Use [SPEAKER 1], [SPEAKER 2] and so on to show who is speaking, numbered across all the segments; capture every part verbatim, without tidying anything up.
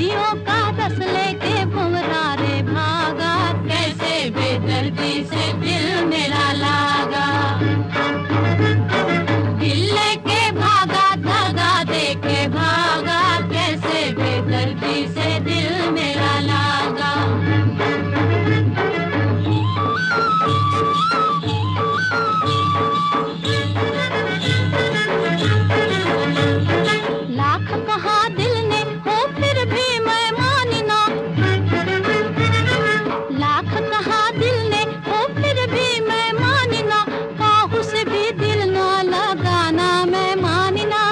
[SPEAKER 1] कलियों का रस लेके भंवरा रे भागा, कैसे बेदर्दी से दिल मेरा लागा। दिल लेके भागा, धागा देके भागा, कैसे बेदर्दी से दिल मेरा लागा। लाख कहा दिल ने हो फिर भी मैं मानी ना, लाख कहा दिल ने हो फिर भी मैं मानी ना, काहू से भी दिल ना लगाना मैं मानी ना,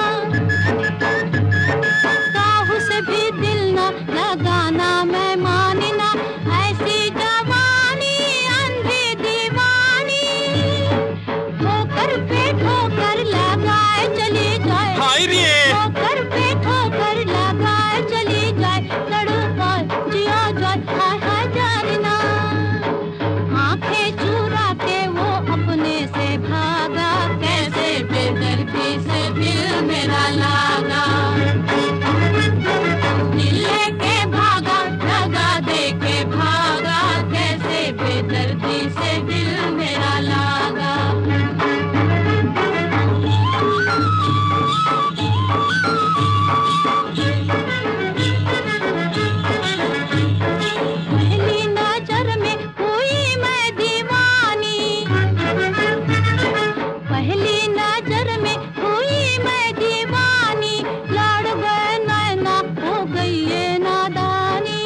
[SPEAKER 1] काहू से भी दिल ना लगाना मैं मानी ना। ऐसी जवानी अंधी दीवानी, ठोकर पे ठोकर लगाए चली जाए, ठोकर पे ठोकर लगाए चली जाए, तड़पाए जिया जाए हाय हाय जाने ना। आंखें चुरा के वो अपने से भागा, कैसे बेदर्दी से दिल मेरा लागा। दिल लेके भागा, दगा देके भागा, कैसे बेदर्दी से दिल मेरा लागा। पहली नजर में हुई मैं दीवानी, पहली नजर में हुई मैं दीवानी, लड़ गए नैना हो गई ये नादानी,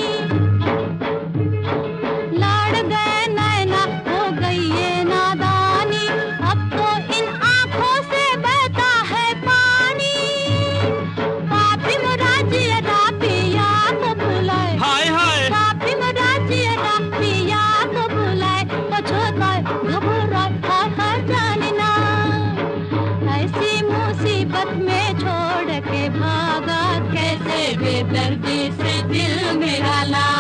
[SPEAKER 1] लड़ गए नैना हो गई ये नादानी। अब तो इन आँखों से बहता है पानी, पापी मुराजिया पिया को बुलाए,
[SPEAKER 2] हाय हाय
[SPEAKER 1] पापी मुराजिया पिया को बुलाए, पछताए घबराए हाय हाय जाने ना। ऐसी मुसीबत में छोड़ के भागा, कैसे बेदर्दी से दिल मेरा ला